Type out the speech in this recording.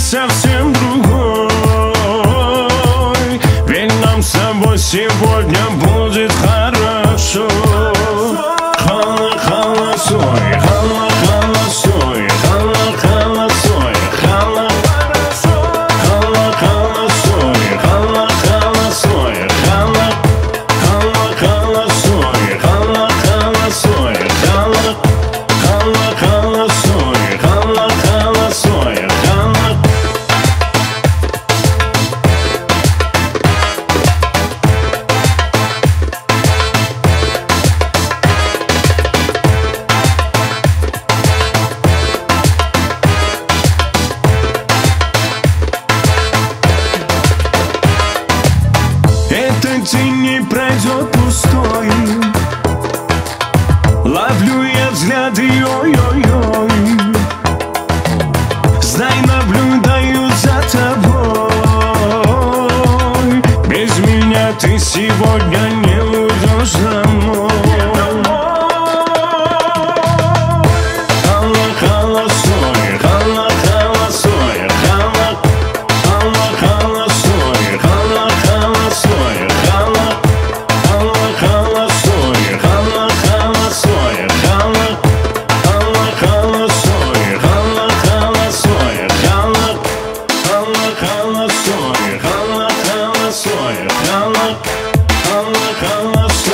совсем другой. Ведь нам с тобой сегодня будет хорошо. Холосой, холосой, холосой, холосой, холосой, холосой, этот день не пройдет пустой. Ловлю я взгляды, ой-ой-ой. Знай, наблюдаю за тобой. Без меня ты сегодня не уйдешь домой. Холосой, холосой, холосой, холосой.